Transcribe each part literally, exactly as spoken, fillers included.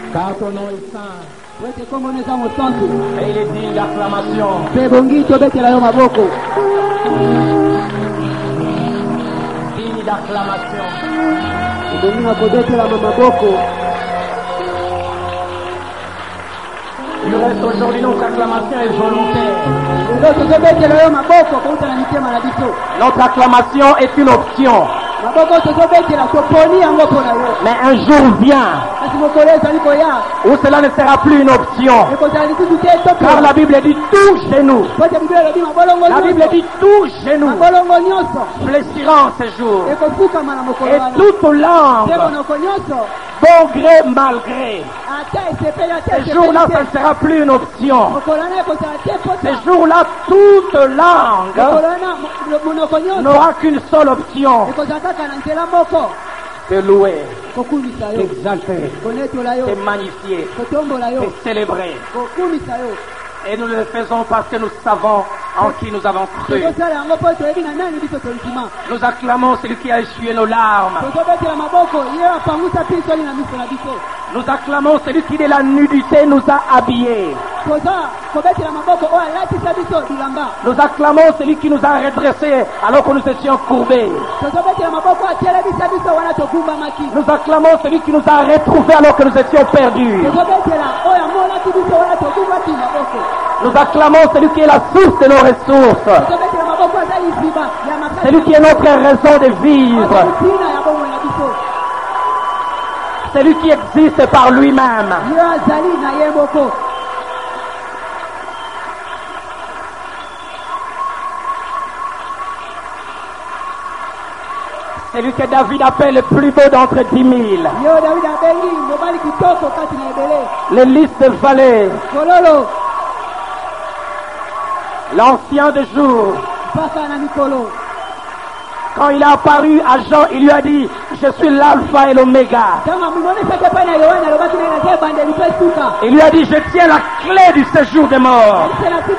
Car ton nom est saint. Et il est digne d'acclamation. Digne d'acclamation. Du reste, aujourd'hui, notre acclamation est volontaire. Notre acclamation est une option. Mais un jour vient où cela ne sera plus une option. Car la Bible dit tout genou. La Bible dit tout genou fléchira en ce jour. Et toute langue, bon gré, mal gré. Ce jour-là, ça ne sera plus une option. Ce jour-là, toute langue n'aura qu'une seule option. De louer, d'exalter, de magnifier, de célébrer. Et nous le faisons parce que nous savons en qui nous avons cru. Nous acclamons celui qui a essuyé nos larmes. Nous acclamons celui qui de la nudité nous a habillés. Nous acclamons celui qui nous a redressés alors que nous étions courbés. Nous acclamons celui qui nous a retrouvés alors que nous étions perdus. Nous acclamons celui qui est la source de nos ressources. Celui qui est notre raison de vivre. Celui qui existe par lui-même. Celui que David appelle le plus beau d'entre dix mille. Le lys de vallée. L'ancien de jour. Quand il a apparu à Jean, il lui a dit, je suis l'alpha et l'oméga. Il lui a dit, je tiens la clé du séjour des morts.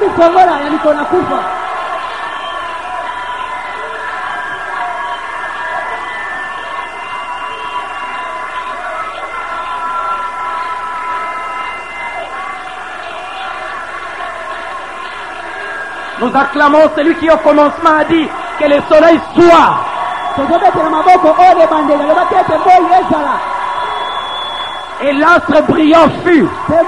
Nous acclamons celui qui au commencement a dit que le soleil soit. Et l'astre brillant fut.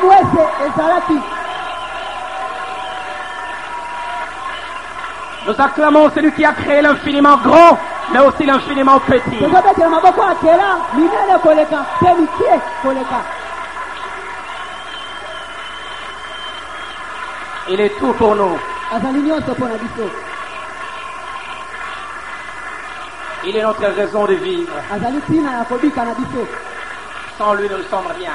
Nous acclamons celui qui a créé l'infiniment grand, mais aussi l'infiniment petit. Il est tout pour nous. Il est notre raison de vivre. Sans lui, nous ne sommes rien.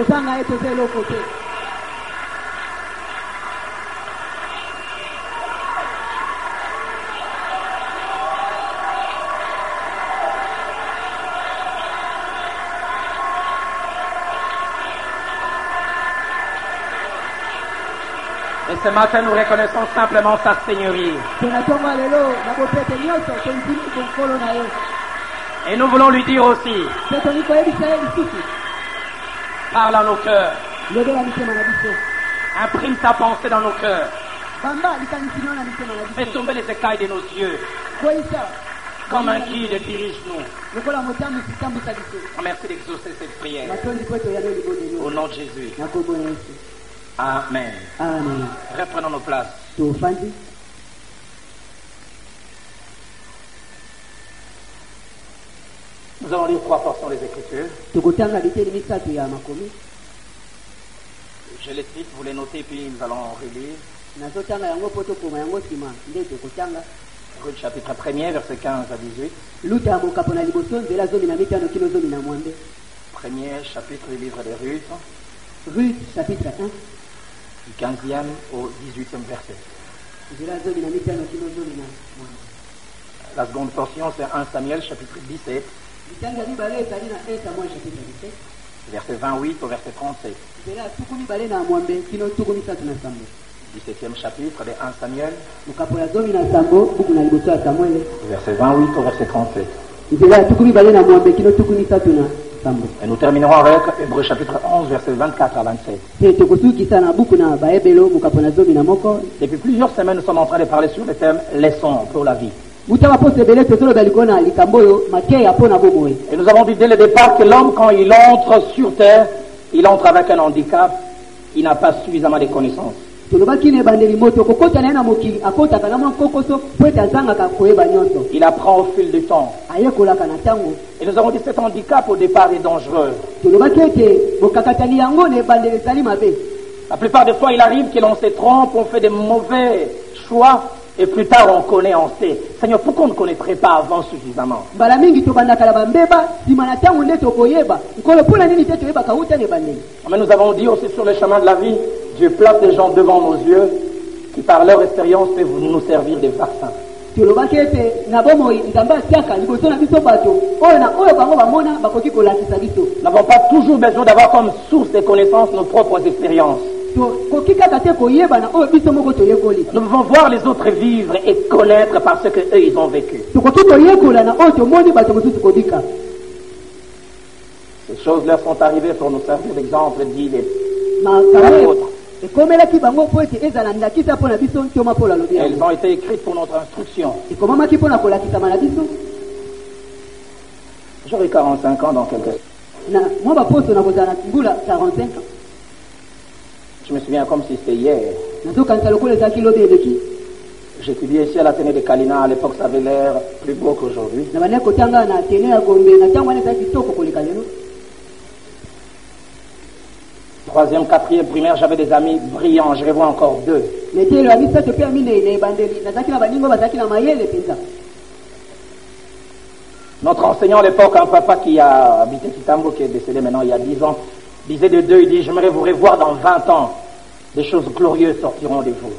Et ce matin, nous reconnaissons simplement sa seigneurie. Et nous voulons lui dire aussi, parle à nos cœurs, imprime ta pensée dans nos cœurs, fais tomber les écailles de nos yeux, comme un guide dirige-nous. Merci d'exaucer cette prière. Au nom de Jésus. Amen. Amen. Reprenons nos places. Nous allons lire trois portions des Écritures. Je les cite, vous les notez, puis nous allons relire. Ruth chapitre premier, verset quinze à dix-huit. Premier chapitre du livre de Ruth. Ruth chapitre un. Du quinzième au dix-huitième verset. La seconde portion, c'est un Samuel chapitre dix-sept. Verset vingt-huit au verset trente-sept. dix-septième chapitre de un Samuel. Verset vingt-huit au verset trente-sept. Et nous terminerons avec Hébreux chapitre onze, versets vingt-quatre à vingt-sept. Depuis plusieurs semaines, nous sommes en train de parler sur le thème « Leçons pour la vie ». Et nous avons dit dès le départ que l'homme, quand il entre sur terre, il entre avec un handicap, il n'a pas suffisamment de connaissances. Il apprend au fil du temps. Et nous avons dit que cet handicap au départ est dangereux. La plupart des fois, il arrive que l'on se trompe, on fait des mauvais choix, et plus tard on connaît, on sait. Seigneur, pourquoi on ne connaîtrait pas avant suffisamment? Mais nous avons dit aussi sur le chemin de la vie, Dieu place des gens devant nos yeux qui par leur expérience peuvent nous servir des vaccins. Nous n'avons pas toujours besoin d'avoir comme source de connaissances nos propres expériences. Nous devons voir les autres vivre et connaître parce qu'eux ils ont vécu. Ces choses leur sont arrivées pour nous servir d'exemple, dit les apôtres. Elles ont été écrites pour notre instruction. J'aurai quarante-cinq ans dans quelques Je me souviens comme si c'était hier. J'étudiais ici à l'Athénée de Kalina. À l'époque, ça avait l'air plus beau qu'aujourd'hui. Troisième, quatrième, primaire, j'avais des amis brillants. Je revois encore deux. Notre enseignant à l'époque, un papa qui a habité Kitambo, qui est décédé maintenant il y a dix ans, disait de deux, il dit, j'aimerais vous revoir dans vingt ans. Des choses glorieuses sortiront de vous.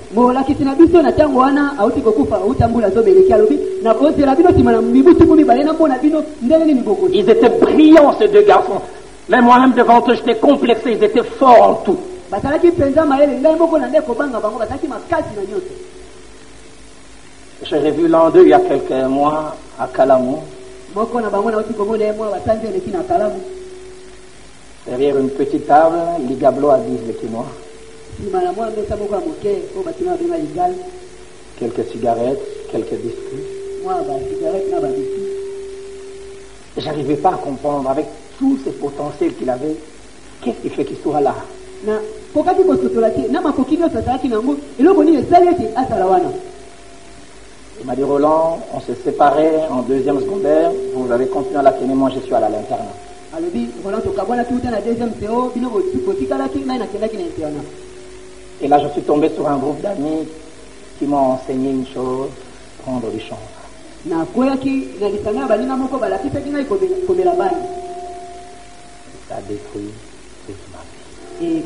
Ils étaient brillants, ces deux garçons. Mais moi-même devant eux, j'étais complexé, ils étaient forts en tout. J'ai revu l'un d'eux il y a quelques mois à Kalamu. Derrière une petite table, Ligablo a dit le quinoa. Quelques cigarettes, quelques biscuits. J'arrivais pas à comprendre avec tous ces potentiels qu'il avait, qu'est-ce qui fait qu'il soit là? Il m'a dit, Roland, on s'est séparés en deuxième secondaire, vous avez continué à la tenir, moi je suis allé à l'internat. Et là je suis tombé sur un groupe d'amis qui m'ont enseigné une chose, prendre du chanvre. Ça détruit toute ma vie.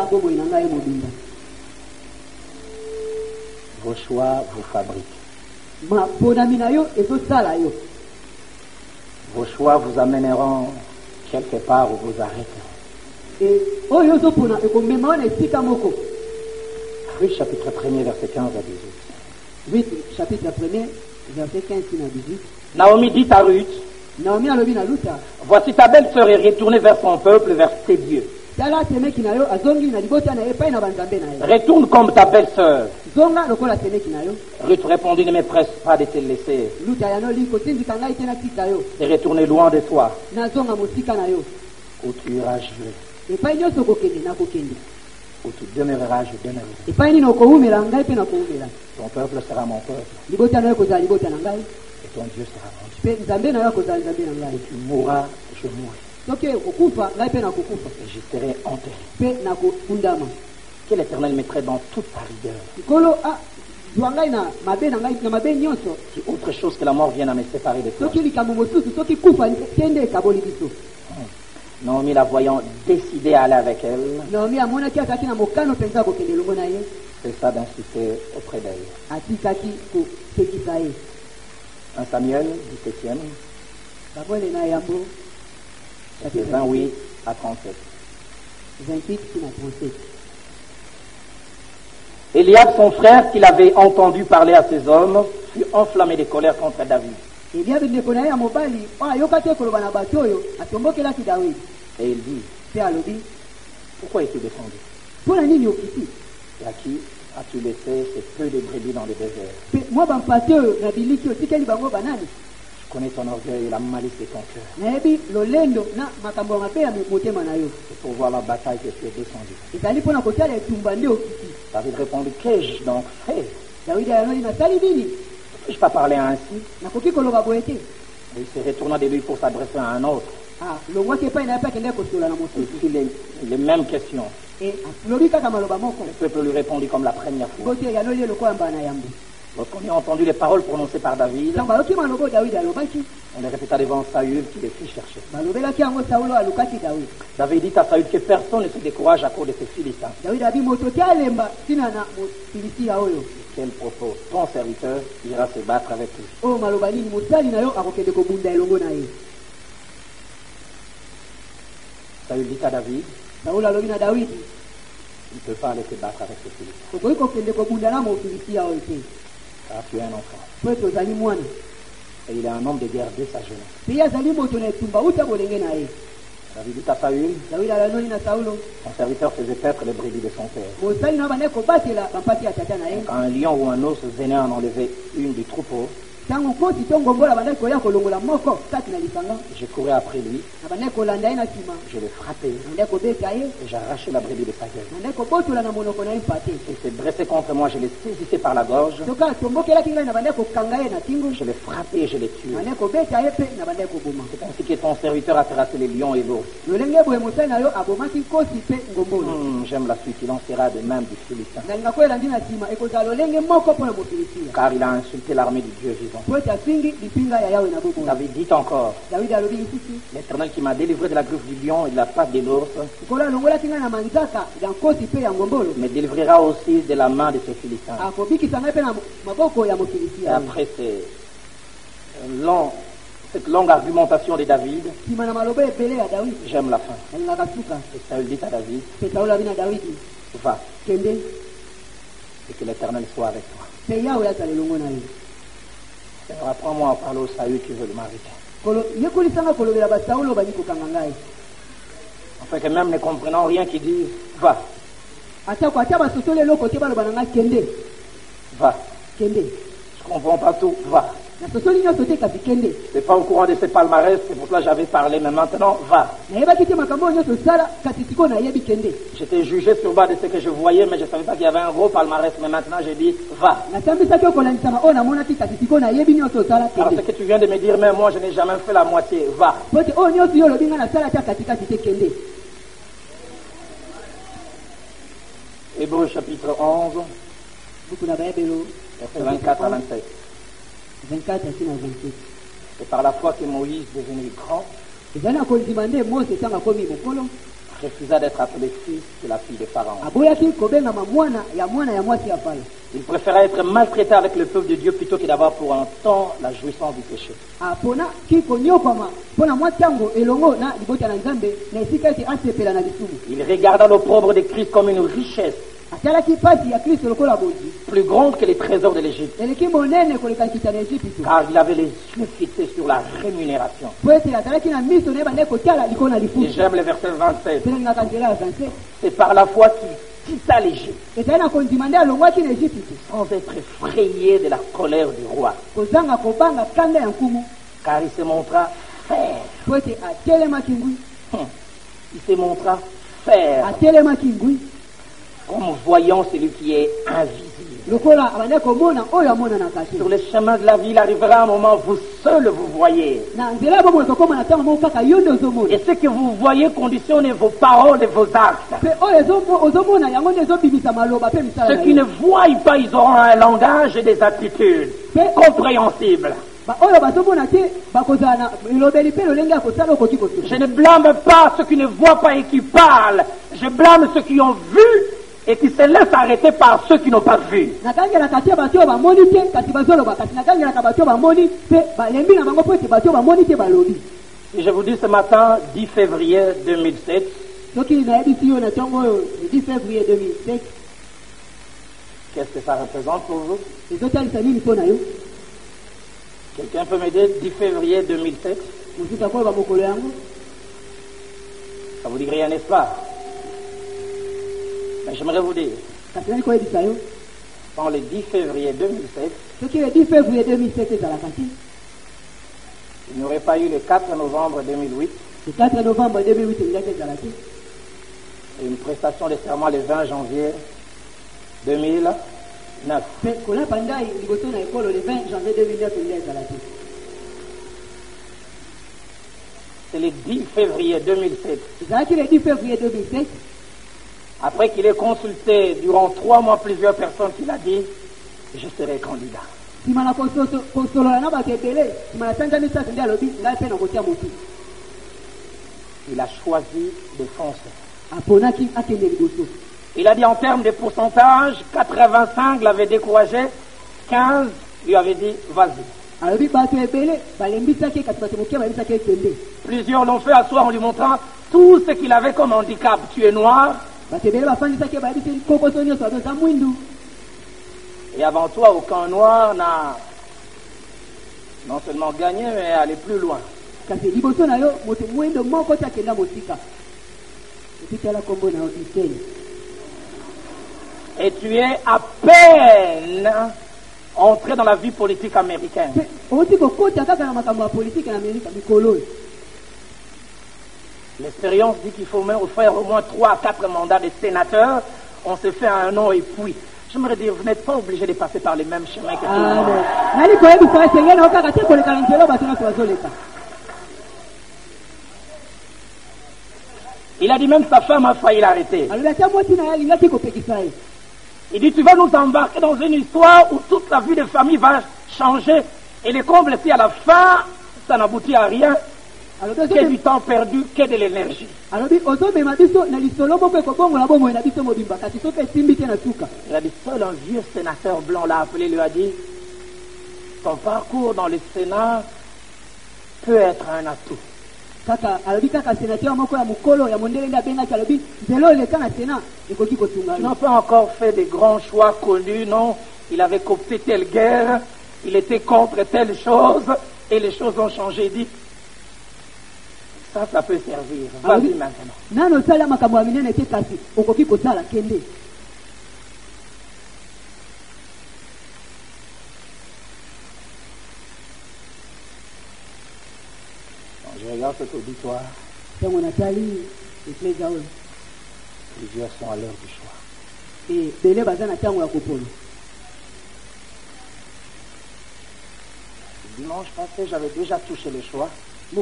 Vos choix vous fabriquent. Vos choix vous amèneront quelque part où vous arrêterez. Ruth chapitre un, verset quinze à dix-huit. Ruth chapitre un, verset quinze à dix-huit. Naomi dit à Ruth, voici ta belle-sœur est retournée vers son peuple, vers tes dieux. Retourne comme ta belle-sœur. Ruth répondit, ne me presse pas de te laisser et retourner loin de toi, où tu iras jouer, où tu demeureras, je demeurerai. Ton peuple sera mon peuple, et ton Dieu sera mon Dieu. Et tu mourras, je mourrai. Et je serai enterré. Que l'Éternel mettrait dans toute ta rigueur. Si autre chose que la mort vienne à me séparer de toi. Naomi, la voyant décidée à aller avec elle, cessa d'insister auprès d'elle. un Samuel, dix-septième, vingt-huit à trente-sept. Eliab, son frère, qu'il avait entendu parler à ses hommes, fut enflammé de colère contre David. Et il dit, pourquoi es-tu descendu? Et à qui as-tu laissé ces peu de brebis dans le désert? Je connais ton orgueil et la malice de ton cœur. C'est pour voir la bataille que tu es descendu. David répondit, qu'ai-je donc fait? Ne puis-je pas parler ainsi? Et il se retourna de lui pour s'adresser à un autre. Il fit les, les mêmes questions. Le peuple lui répondit comme la première fois. Lorsqu'on a entendu les paroles prononcées par David, on les répéta devant Saül qui les fit chercher. David dit à Saül que personne ne se décourage à cause de ces Philistins. Quel propos? Ton serviteur ira se battre avec lui. Saül dit à David, il ne peut pas aller se battre avec ces Philistins. Car tu es un enfant. Et il est un homme de guerre dès sa jeunesse. David dit à Saül, son serviteur faisait paître les brebis de son père. Quand un lion ou un ours venait en enlever une du troupeau, je courais après lui, je le frappais et j'arrachais la brebis de sa gueule. Il s'est dressé contre moi, je le saisissais par la gorge, je le frappais et je le tuais. C'est ainsi que ton serviteur a terrassé les lions et l'ours. Hum, j'aime la suite, il en sera de même du Philistin. Car il a insulté l'armée du Dieu vivant. David dit encore, l'Éternel qui m'a délivré de la griffe du lion et de la patte de l'ours me délivrera aussi de la main de ces Philistins. Et après ces longs, cette longue argumentation de David, j'aime la fin. Et Saül dit à David, va, et que l'Éternel soit avec toi. Seigneur, apprends-moi à parler au Saül qui veut le m'arrêter. Enfin que même ne comprenant rien qui dit, va. Va. Je ne comprends pas tout, va. Je n'étais pas au courant de ces palmarès, c'est pour cela que j'avais parlé, mais maintenant, va. J'étais jugé sur base de ce que je voyais, mais je ne savais pas qu'il y avait un gros palmarès, mais maintenant j'ai dit, va. Alors ce que tu viens de me dire, mais moi je n'ai jamais fait la moitié, va. Hébreux chapitre onze, verset vingt-quatre à vingt-sept. vingt-quatre à vingt-sept. C'est par la foi que Moïse, devenu grand, refusa d'être appelé fils de la fille de Pharaon. Il préférait être maltraité avec le peuple de Dieu plutôt que d'avoir pour un temps la jouissance du péché. Il regarda l'opprobre de Christ comme une richesse plus grande que les trésors de l'Égypte, car il avait les yeux fixés sur la rémunération. Et j'aime le verset vingt-sept. C'est par la foi qu'il quitta l'Égypte sans être effrayé de la colère du roi, car il se montra faire. Il se montra faire comme voyant celui qui est invisible. Sur les chemins de la vie, il arrivera un moment où vous seul vous voyez. Et ce que vous voyez conditionne vos paroles et vos actes. Ceux qui ne voient pas, ils auront un langage et des attitudes compréhensibles. Je ne blâme pas ceux qui ne voient pas et qui parlent. Je blâme ceux qui ont vu et qui se laissent arrêter par ceux qui n'ont pas vu. Et je vous dis ce matin, dix février deux mille sept, qu'est-ce que ça représente pour vous? Quelqu'un peut m'aider? dix février deux mille sept. Ça vous dit rien, n'est-ce pas? Mais j'aimerais vous dire, dans le dix février deux mille sept, il n'y aurait pas eu le quatre novembre deux mille huit, le quatre novembre deux mille huit, et une prestation de serment le vingt janvier deux mille neuf. C'est le dix février deux mille sept. Après qu'il ait consulté durant trois mois plusieurs personnes, il a dit, je serai candidat. Il a choisi de foncer. Il a dit en termes de pourcentage, quatre-vingt-cinq l'avaient découragé, quinze lui avaient dit, vas-y. Plusieurs l'ont fait asseoir en lui montrant tout ce qu'il avait comme handicap. Tu es noir. Et avant toi, aucun noir n'a non seulement gagné, mais allé plus loin. Et tu es à peine entré dans la vie politique américaine. L'expérience dit qu'il faut faire au moins trois à quatre mandats de sénateur. On se fait un an et puis. J'aimerais dire, vous n'êtes pas obligé de passer par les mêmes chemins que tout le monde. Il a dit même sa femme a failli l'arrêter. Il dit, tu vas nous embarquer dans une histoire où toute la vie de famille va changer. Et les combles, si à la fin, ça n'aboutit à rien, que du temps perdu, que de l'énergie. Il a dit, seul un vieux sénateur blanc l'a appelé, lui a dit, ton parcours dans le Sénat peut être un atout. Tu n'as pas encore fait des grands choix connus, non. Il avait coopté telle guerre, il était contre telle chose, et les choses ont changé. Il dit, ça, ça peut servir. Vas-y maintenant. Je regarde cet auditoire. Plusieurs sont à l'heure du choix. Dimanche passé, j'avais déjà touché le choix. Ce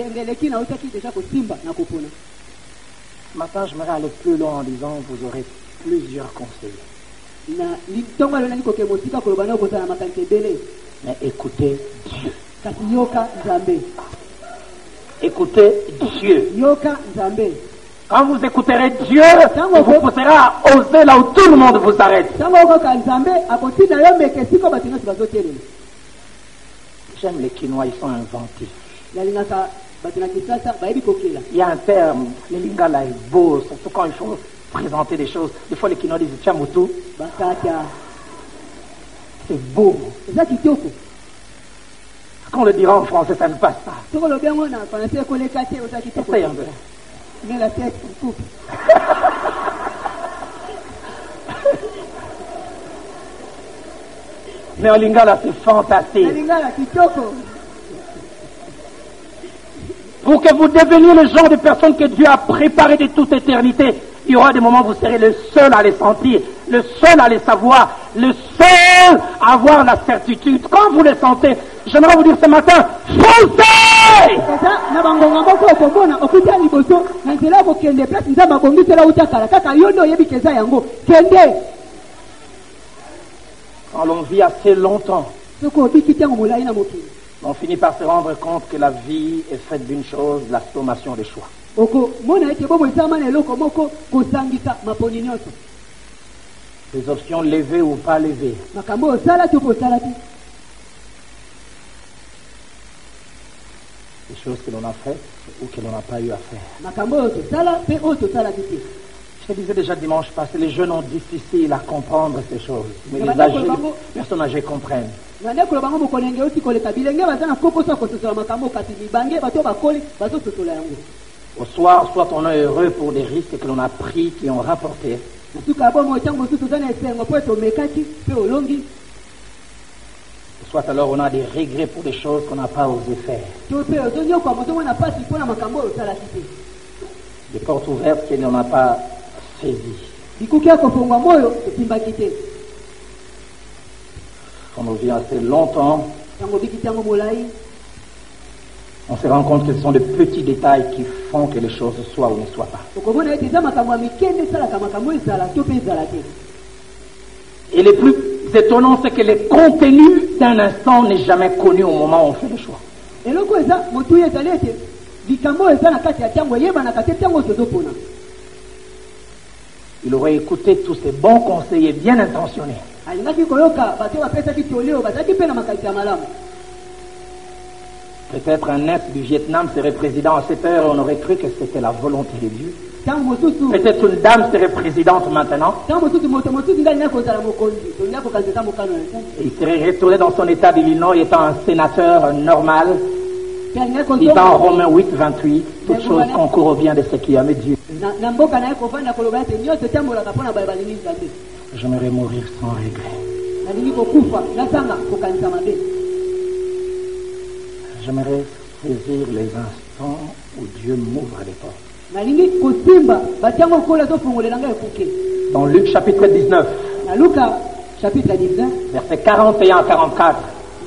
matin, j'aimerais aller plus loin en disant vous aurez plusieurs conseillers. Mais écoutez Dieu. Écoutez Dieu. Quand vous écouterez Dieu, vous vous pousserez à oser là où tout le monde vous arrête. J'aime les Quinois, ils sont inventifs. Il y a un terme, le lingala est beau, surtout quand il faut présenter des choses. Des fois les Quinois disent Tchamutu. C'est beau. Quand on le dira en français, ça ne passe pas. Essaye un peu. Mais en lingala, c'est fantastique. Pour que vous deveniez le genre de personne que Dieu a préparé de toute éternité, il y aura des moments où vous serez le seul à les sentir, le seul à les savoir, le seul à avoir la certitude. Quand vous les sentez, j'aimerais vous dire ce matin, foncez! Quand l'on vit assez longtemps, on finit par se rendre compte que la vie est faite d'une chose, la sommation des choix. Des options levées ou pas levées. Des choses que l'on a faites ou que l'on n'a pas eu à faire. Je te disais déjà dimanche passé, les jeunes ont difficile à comprendre ces choses. Mais les âgés, les personnes âgées comprennent. Au soir, soit on est heureux pour des risques que l'on a pris, qui ont rapporté. Soit alors on a des regrets pour des choses qu'on n'a pas osé faire. Des portes ouvertes qu'on n'a pas saisies. On revient assez longtemps. On se rend compte que ce sont de petits détails qui font que les choses soient ou ne soient pas. Et le plus étonnant, c'est que le contenu d'un instant n'est jamais connu au moment où on fait le choix. Il aurait écouté tous ces bons conseillers bien intentionnés. Peut-être un ex du Vietnam serait président à cette heure, on aurait cru que c'était la volonté de Dieu. Peut-être une dame serait présidente maintenant. Et il serait retourné dans son état d'Illinois étant un sénateur normal, disant Romains huit, vingt-huit, toute chose concourt au bien de ceux qui aiment Dieu. J'aimerais mourir sans regret. J'aimerais saisir les instants où Dieu m'ouvre les portes. Dans Luc chapitre dix-neuf, versets quarante et un à quarante-quatre,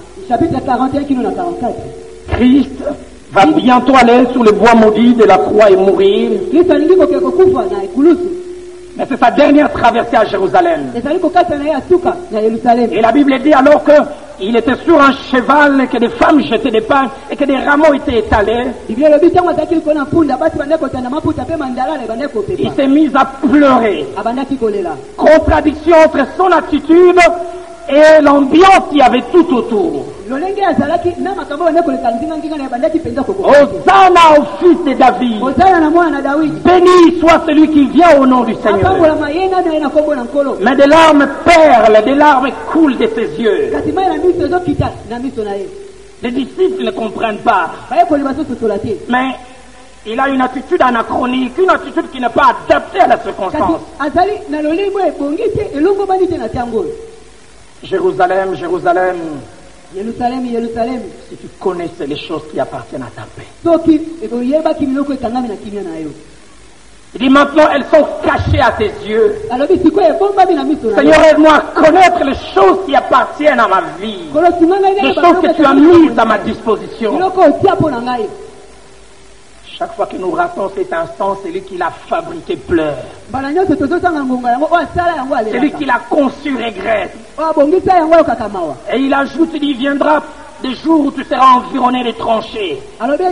Christ va bientôt aller sur le bois maudit de la croix et mourir. Mais c'est sa dernière traversée à Jérusalem. Et la Bible dit alors qu'il était sur un cheval, que des femmes jetaient des pains et que des rameaux étaient étalés. Il s'est mis à pleurer. Contradiction entre son attitude et l'ambiance qu'il y avait tout autour. Hosanna au fils de David. Béni soit celui qui vient au nom du Seigneur. Mais des larmes perlent, des larmes coulent de ses yeux. Les disciples ne comprennent pas. Mais il a une attitude anachronique, une attitude qui n'est pas adaptée à la circonstance. Jérusalem, Jérusalem, Jérusalem, Jérusalem, si tu connaissais les choses qui appartiennent à ta paix. Il dit maintenant, elles sont cachées à tes yeux. Seigneur, aide-moi à connaître les choses qui appartiennent à ma vie. Les choses que tu as mises à ma disposition. Chaque fois que nous ratons cet instant, c'est lui qui l'a fabriqué pleure. C'est lui qui l'a conçu regrette. Et il ajoute, il viendra des jours où tu seras environné de tranchées. On te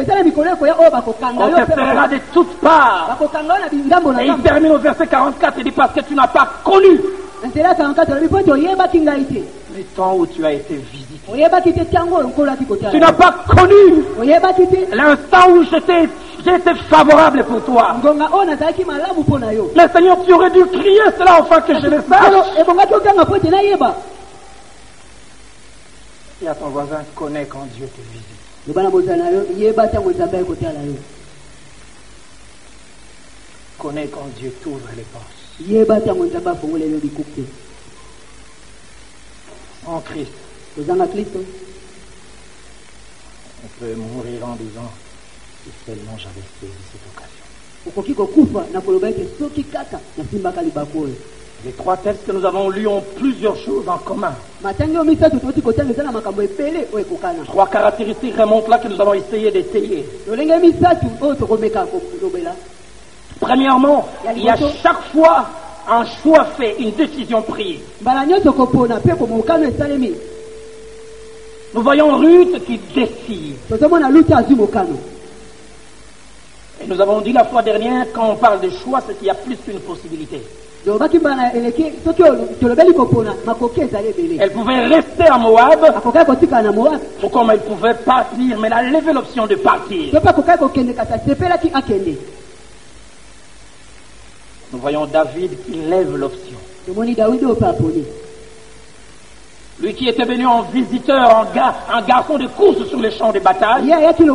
serra de toutes parts. Et il termine au verset quarante-quatre, il dit parce que tu n'as pas connu le temps où tu as été visité. Tu n'as pas connu l'instant où j'étais j'étais favorable pour toi. Mais Seigneur, tu aurais dû crier cela afin que je le sache. Et à ton voisin, connais quand Dieu te visite. Connais quand Dieu t'ouvre les portes. En Christ, on peut mourir en disant si seulement j'avais saisi cette occasion. Les trois textes que nous avons lus ont plusieurs choses en commun. Trois caractéristiques remontent là que nous avons essayé d'essayer. Premièrement, il y a chaque fois un choix fait, une décision prise. Nous voyons Ruth qui décide. Et nous avons dit la fois dernière, quand on parle de choix, c'est qu'il y a plus qu'une possibilité. Elle pouvait rester à Moab, ou comme elle pouvait partir, mais elle a levé l'option de partir. Nous voyons David qui lève l'option. Lui qui était venu en visiteur, en, ga, un garçon de course sur les champs de bataille,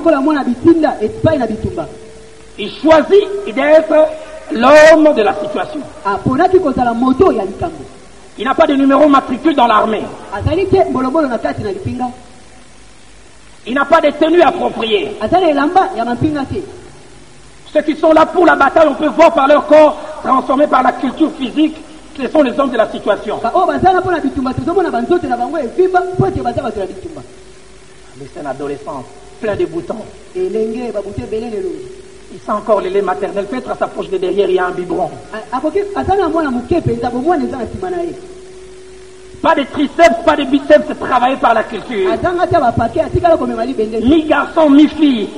il choisit d'être l'homme de la situation. Il n'a pas de numéro matricule dans l'armée. Il n'a pas de tenue appropriée. Ceux qui sont là pour la bataille, on peut voir par leur corps transformé par la culture physique, ce sont les hommes de la situation. Mais c'est un adolescent, plein de boutons. Il sent encore les laits maternels. Peut-être à sa poche de derrière, il y a un biberon. Pas de triceps, pas de biceps travaillés par la culture. Ni garçon, ni fille.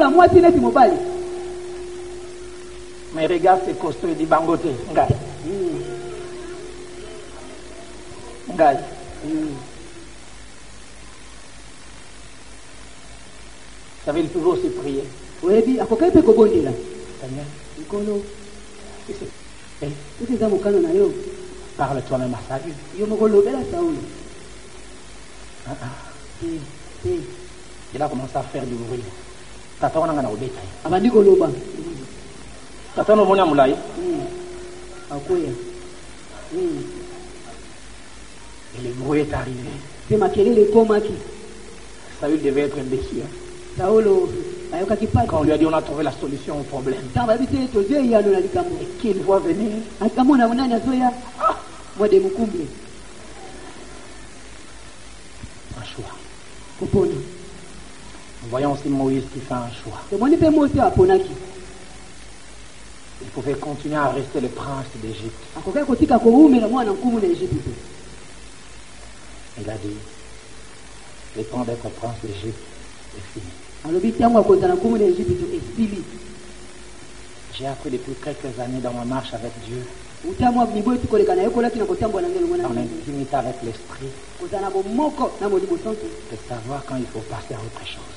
Mais regarde, c'est costaud, il dit Bangote, Ngai. Ngai. Vous savez, il pouvait aussi prier. Seigneur. Parle toi-même à sa vie. Ah, ah. Il a commencé à faire du bruit. Tata on a au bétail. Tata on a moulay. Et le bruit est arrivé. Saül devait être déçu. Quand on lui a dit on a trouvé la solution au problème. Et qu'il voit venir. Ah. Un choix. Nous voyons aussi Moïse qui fait un choix. Il pouvait continuer à rester le prince d'Égypte. Il a dit, le temps d'être prince d'Égypte est fini. J'ai appris depuis quelques années dans ma marche avec Dieu, dans l'intimité avec l'esprit, de savoir quand il faut passer à autre chose.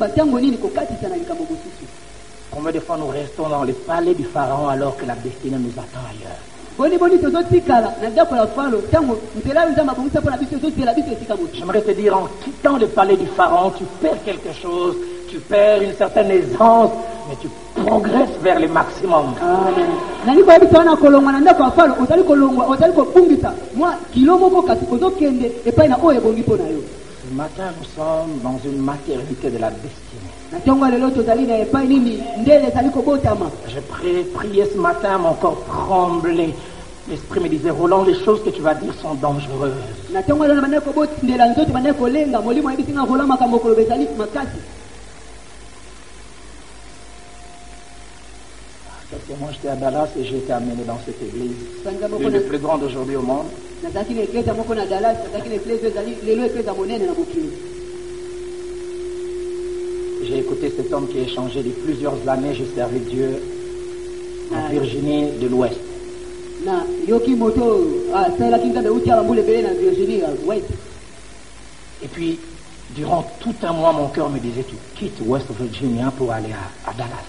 Combien de fois nous restons dans le palais du Pharaon alors que la destinée nous attend ailleurs? J'aimerais te dire, en quittant le palais du Pharaon, tu perds quelque chose, tu perds une certaine aisance, mais tu progresses vers le maximum. Ce matin, nous sommes dans une maternité de la destinée. J'ai prié, prié ce matin, mon corps tremblait. L'esprit me disait, Roland, les choses que tu vas dire sont dangereuses. Quelques mois, j'étais à Dallas et j'ai été amené dans cette église. L'une des plus grandes aujourd'hui au monde. J'ai écouté cet homme qui a échangé de plusieurs années. J'ai servi Dieu en Virginie de l'Ouest. Et puis, durant tout un mois, mon cœur me disait, tu quittes West Virginia pour aller à, à Dallas.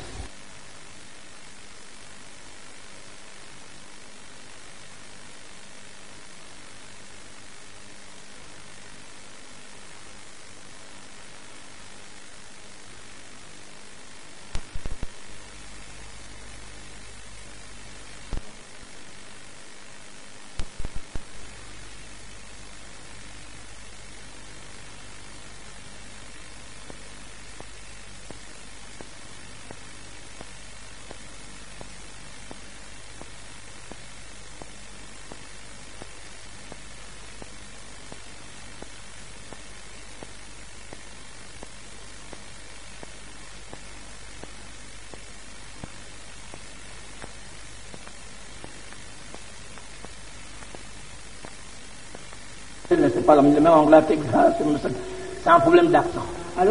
C'est pas le même anglais Texas, c'est un problème d'accent. Je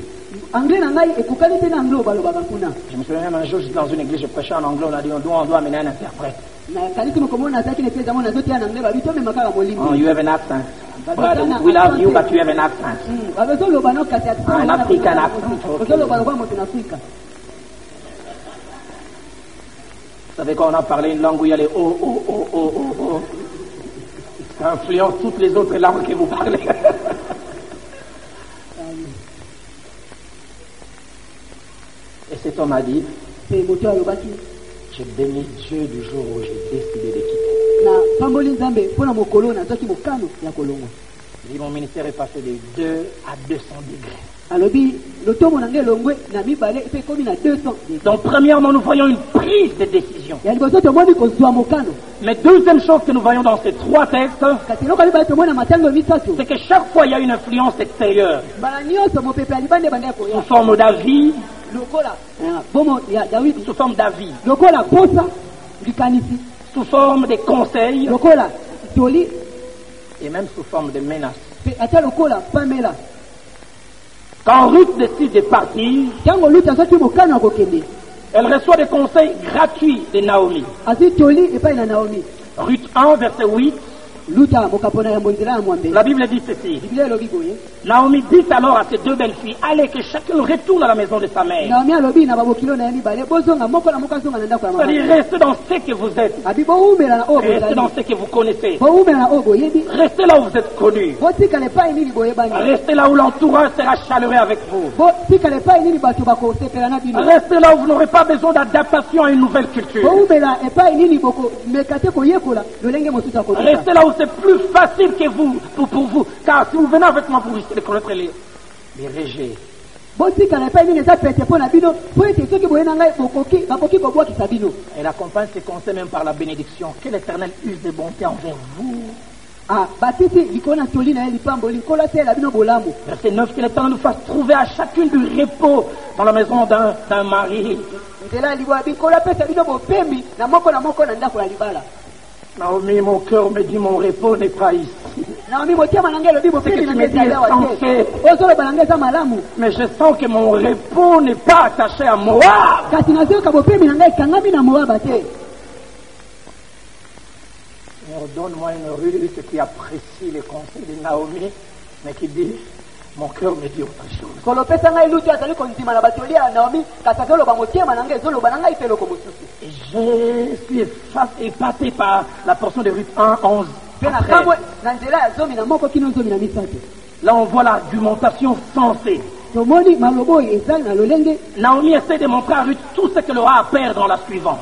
me souviens même un jour, j'étais dans une église, je prêchais en anglais, on a dit on doit, on doit amener un interprète. Oh, you have an accent. Brother, we love you, but you have an accent. An African accent. Okay. Vous savez, quand on a parlé une langue où il y a les oh, oh, oh, oh, oh, oh, ça influence toutes les autres langues que vous parlez. Et cet homme a dit, j'ai béni Dieu du jour où j'ai décidé de quitter. Et mon ministère est passé de deux à deux cents degrés. Donc premièrement, nous voyons une prise de décision. Mais deuxième chose que nous voyons dans ces trois textes, c'est que chaque fois il y a une influence extérieure, sous forme d'avis, sous forme d'avis, sous forme de conseils, et même sous forme de menaces. Quand Ruth décide de partir, elle reçoit des conseils gratuits de Naomi. Ruth un, verset huit. La Bible dit ceci. Naomi dit alors à ses deux belles filles, allez que chacune retourne à la maison de sa mère. C'est-à-dire, restez dans ce que vous êtes. Restez dans ce que vous connaissez. Restez là où vous êtes connus. Restez là où l'entourage sera chaleureux avec vous. Restez là où vous n'aurez pas besoin d'adaptation à une nouvelle culture. Restez là où c'est plus facile que vous, pour, pour vous. Car si vous venez avec moi, vous risquez de connaître les, les rejets. Elle accompagne ses conseils même par la bénédiction. Que l'Éternel use de bonté envers vous. Verset neuf, que l'Éternel nous fasse trouver à chacune du repos dans la maison d'un, d'un mari. Naomi, mon cœur me dit mon repos n'est pas ici. C'est que tu me dis essentiel. Mais je sens que mon repos n'est pas attaché à moi. Seigneur, donne-moi une Ruth qui apprécie les conseils de Naomi, mais qui dit, mon cœur me dit autre chose. Et je suis épaté par la portion de Ruth un, onze. Là, on voit l'argumentation sensée. Naomi essaie de montrer à Ruth tout ce qu'elle aura à perdre dans la suivante.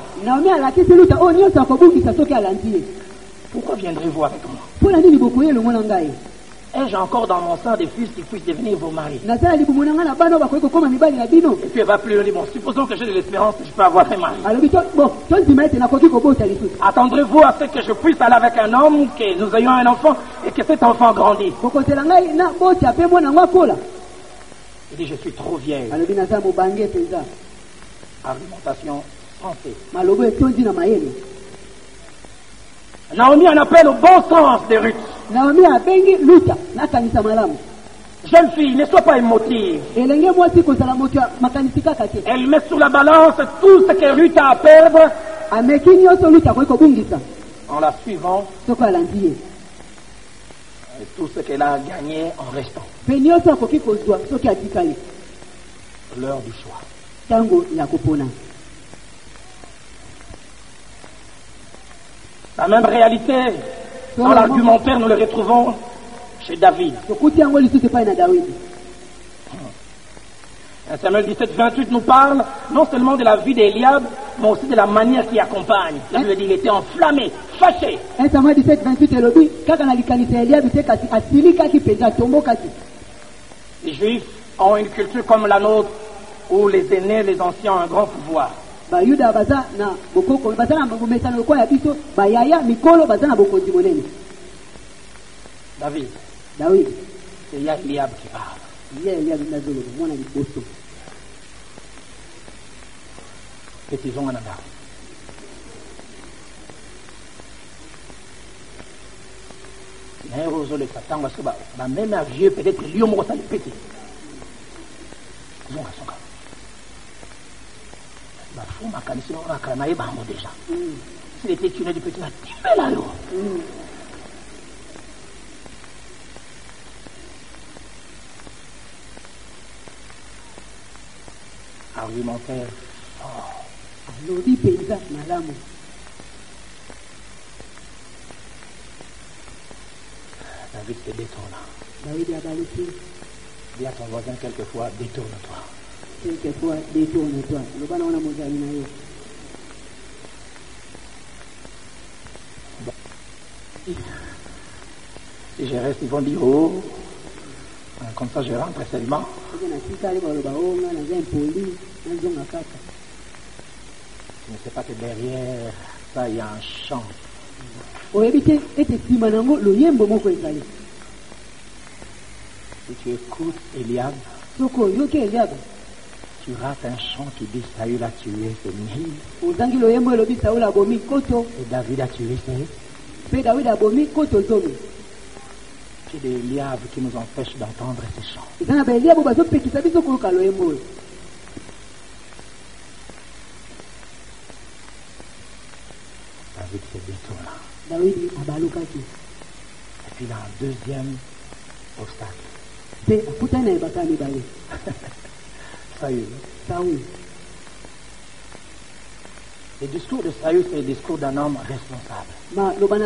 Pourquoi viendrez-vous avec moi? Ai-je encore dans mon sang des fils qui puissent devenir vos maris? Et puis elle va plus dire, bon, supposons que j'ai de l'espérance que je peux avoir un mari. Attendrez-vous à ce que je puisse aller avec un homme, que nous ayons un enfant et que cet enfant grandisse? Il dit, je suis trop vieille. Argumentation sensée. Naomi en appelle au bon sens de Ruth. Jeune fille, ne sois pas émotive. Elle met sur la balance tout ce que Ruth a à perdre en la suivant et tout ce qu'elle a gagné en restant. L'heure du choix. La même réalité, dans l'argumentaire, nous le retrouvons chez David. Samuel dix-sept, vingt-huit nous parle non seulement de la vie d'Eliab, mais aussi de la manière qui accompagne. Ça veut dire qu'il était enflammé, fâché. Les Juifs ont une culture comme la nôtre, où les aînés, les anciens ont un grand pouvoir. David. David. C'est Eliab qui parle. Petits ont un anda. Même un vieux peut-être lui on ça les petit. Ils ont son cas. La forme à canison on a canaille bambo déjà. S'il était tué du petit là, timé là l'eau. Argumentaire fort, lobi penza malamu. David se détourne. David a baluki. Dis à ton voisin quelquefois, détourne-toi. Quelquefois, détourne-toi. Le bana wana mozali na yo. Si je reste, ils vont dire, oh, comme ça je rentre seulement. Je ne sais pas que derrière ça, il y a un chant. Si tu écoutes Eliab, tu rates un chant qui dit Saül a tué ses mille. Et David a tué ses. C'est des Eliab qui nous empêchent d'entendre ces chants. David se détourne. Et puis il y a un deuxième obstacle. Saül. Saül. Le discours de Saül, c'est le discours d'un homme responsable. Un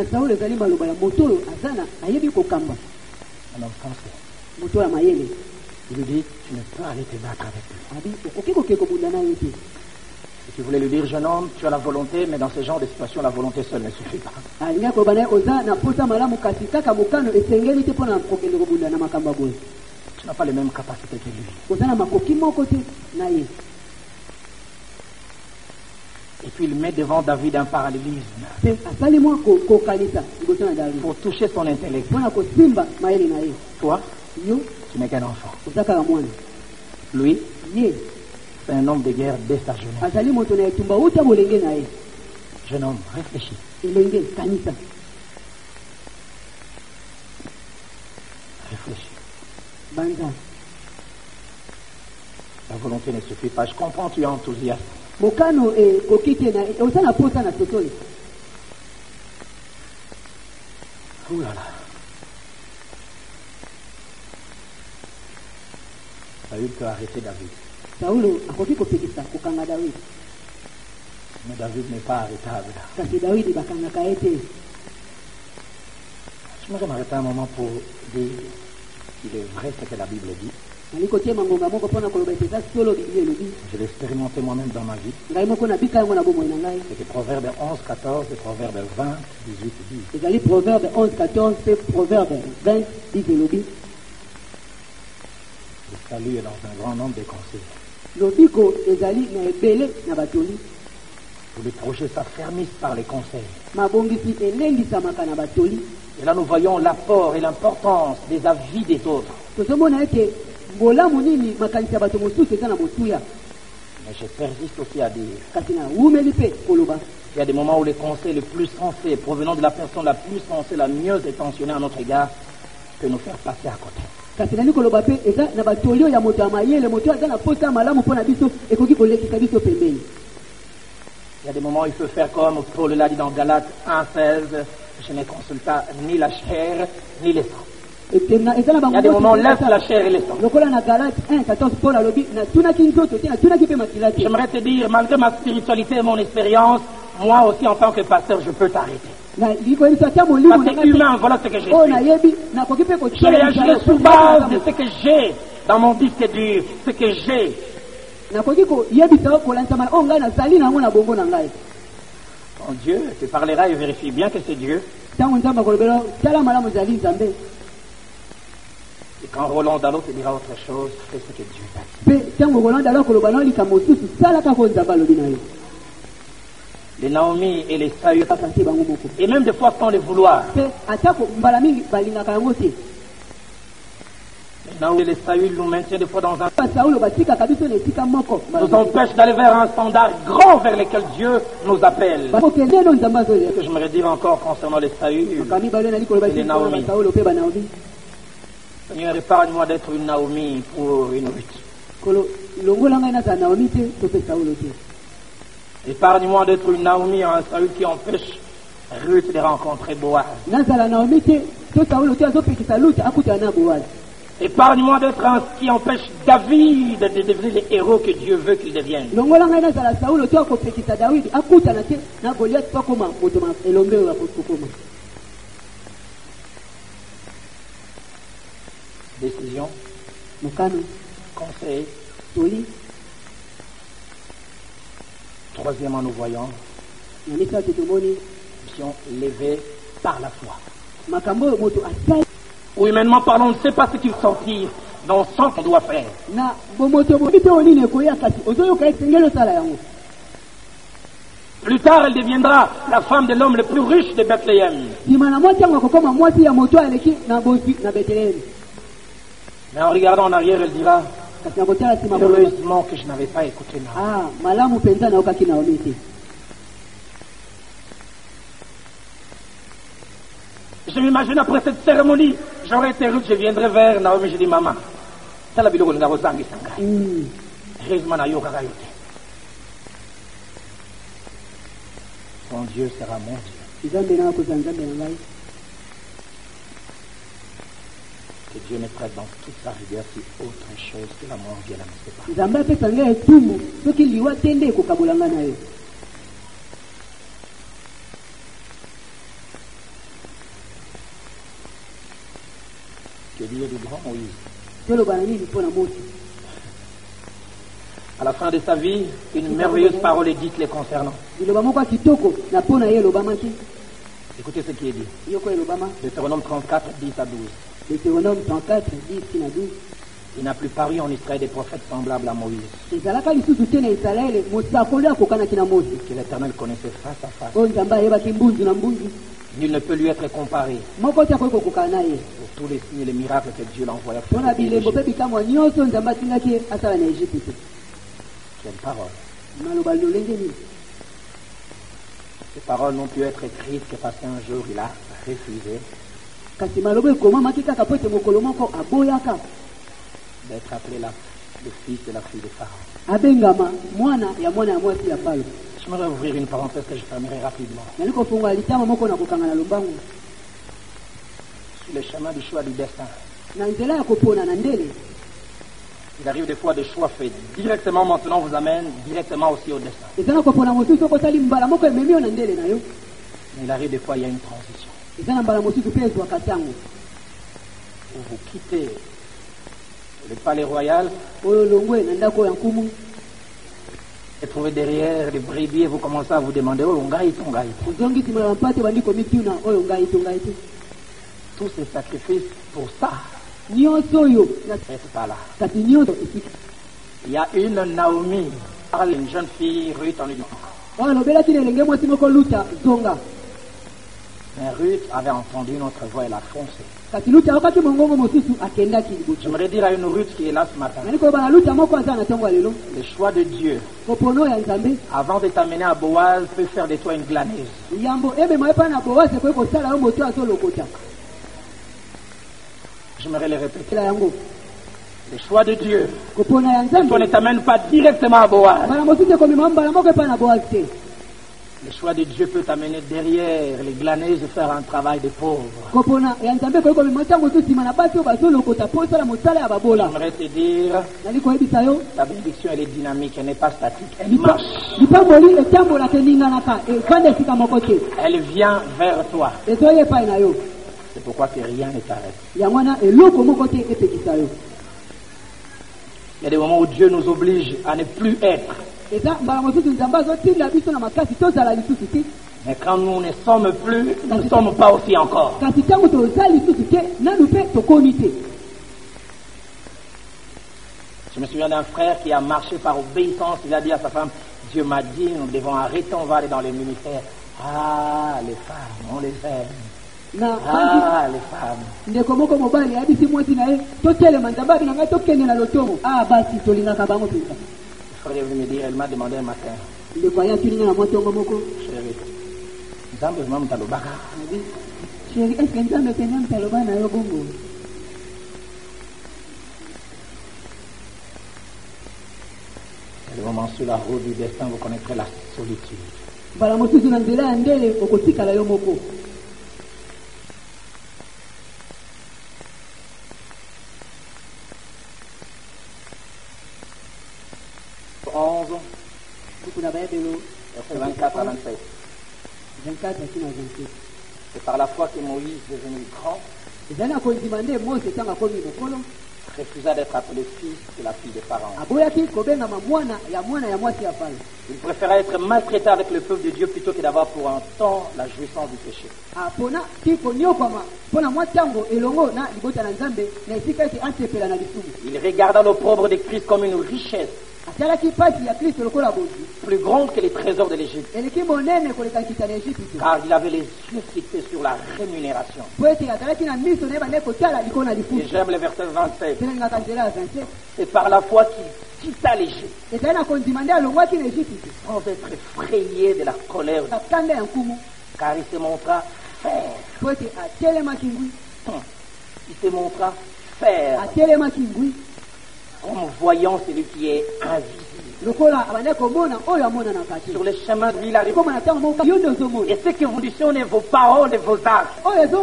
homme français. Il lui dit, tu ne peux aller te battre avec lui. Si tu voulais lui dire, jeune homme, tu as la volonté, mais dans ce genre de situation, la volonté seule ne suffit pas. Tu n'as pas les mêmes capacités que lui. Et puis il met devant David un parallélisme pour toucher son intellect. Toi, tu n'es qu'un enfant. Lui, c'est un homme de guerre dès sa jeunesse. Jeune homme, réfléchis. Réfléchis. La volonté ne suffit pas. Je comprends, tu es enthousiaste. Mokano e kokite na osana pota na sotoli. Ouh là là. Saül peut arrêter David. Saulo akoki kopekisa kokanga David. Mais David n'est pas arrêtable. Kasi David bakanga kaete. Je me m'arrêter un moment pour dire qu'il est vrai ce que la Bible dit. Je l'ai expérimenté moi-même dans ma vie. C'est que Proverbe onze, quatorze et Proverbe vingt, dix-huit disent. Proverbe onze, quatorze et Proverbe vingt, dix-huit. Le salut est dans un grand nombre de conseils. Pour lui projeter sa fermisse par les conseils. Et là nous voyons l'apport et l'importance des avis des autres. Mais je persiste aussi à dire il y a des moments où les conseils les plus sensés provenant de la personne la plus sensée, la mieux intentionnée à notre égard, peut nous faire passer à côté. Il y a des moments où il faut faire comme Paul l'a dit dans Galates un seize, je ne consulte ni la chair ni le sang. Il y a des moments où on laisse la chair et le sang. J'aimerais te dire, malgré ma spiritualité et mon expérience, moi aussi en tant que pasteur, je peux t'arrêter. Ça c'est humain, voilà ce que j'ai fait. Je réagirai sous base de ce que j'ai dans mon disque dur, ce que j'ai. Mon Dieu, tu parleras et vérifie bien que c'est Dieu. Et quand Roland Dallot te dira autre chose, fais ce que Dieu t'a dit. Les Naomi et les Saül, et même des fois sans les vouloir. Les Naomi et les Saül nous maintiennent des fois dans un... nous empêchent d'aller vers un standard grand vers lequel Dieu nous appelle. Ce que j'aimerais dire encore concernant les Saül et les Naomi. Seigneur, épargne-moi d'être une Naomi pour une Ruth. Épargne-moi d'être une Naomi à un Saül qui empêche Ruth de rencontrer Boaz. Épargne-moi d'être un qui empêche David de devenir les héros que Dieu veut qu'il devienne. Décision, conseil. Troisièmement, nous voyons mission levée par la foi. Ou humainement parlant, on ne sait pas ce qu'il sortir dans ce qu'on doit faire. Plus tard, elle deviendra la femme de l'homme le plus riche de Bethléem. Mais en regardant en arrière, elle dira, heureusement que je n'avais pas écouté Naomi. Je m'imagine après cette cérémonie, j'aurais été rude, je viendrais vers Naomi, je dis maman, c'est la biloko nga rosangi sanga. Heureusement na yoka kayote. Mon Dieu sera mon Dieu. Que Dieu me prête dans toute sa rigueur si autre chose que la mort vienne à me séparer. Que dire du grand Moïse? À la fin de sa vie, une merveilleuse parole est dite les concernant. Écoutez ce qui est dit. Deutéronome trente-quatre, dix à douze. Deutéronome trente-quatre, dix à douze. Il n'a plus paru en Israël des prophètes semblables à Moïse. Que l'Éternel connaissait face à face. Nul ne peut lui être comparé. Pour tous les signes et les miracles que Dieu l'envoya. Quelle parole. Ces paroles n'ont pu être écrites que parce qu'un jour il a refusé d'être appelé la, le fils de la fille de Pharaon. J'aimerais ouvrir une parenthèse que je fermerai rapidement. Sur le chemin du choix du destin, il arrive des fois des choix faits directement maintenant vous amènent directement aussi au destin. Mais il arrive des fois il y a une transition. Où vous quittez le palais royal et trouvez derrière les brebis et vous commencez à vous demander oh ngai to ngai. Tous ces sacrifices pour ça. C'est pas là. Il y a une Naomi, une jeune fille, Ruth en lui disant. Mais Ruth avait entendu notre voix et l'a foncé. J'aimerais dire à une Ruth qui est là ce matin. Le choix de Dieu, avant de t'amener à Boaz, peut faire de toi une glaneuse. J'aimerais le répéter. Le choix de Dieu, on ne t'amène pas directement à Boaz. Le choix de Dieu peut t'amener derrière les glaneuses et faire un travail de pauvre. J'aimerais te dire, la bénédiction elle est dynamique, elle n'est pas statique, elle marche. Elle vient vers toi. C'est pourquoi que rien ne t'arrête. Il y a des moments où Dieu nous oblige à ne plus être. Mais quand nous ne sommes plus, nous ne sommes pas aussi encore. Je me souviens d'un frère qui a marché par obéissance. Il a dit à sa femme, Dieu m'a dit, nous devons arrêter, on va aller dans les ministères. Ah, les femmes, on les aime. Ah, les femmes. Il faudrait me dire, elle m'a demandé un matin. Chérie, est-ce que Nzambe tena mtaloba na yo bongo? C'est le moment sur la route du destin, vous connaîtrez la solitude. Bala mosusu na nzela ya ndele okotikala yo moko. Verset vingt-quatre à vingt-sept. C'est par la foi que Moïse, devenu grand, refusa d'être appelé fils de la fille de Pharaon. Il préférait être maltraité avec le peuple de Dieu plutôt que d'avoir pour un temps la jouissance du péché. Il regarda l'opprobre de Christ comme une richesse plus grande que les trésors de l'Égypte, car il avait les yeux fixés sur la rémunération. Et j'aime le verset vingt-sept. C'est par la foi qu'il quitta l'Égypte, sans être effrayé de la colère, car il se montra faire. Il se montra faire, comme voyant celui qui est invisible. Sur le chemin de vie, il arrive. Et ce que vous disiez, vos paroles et vos actes.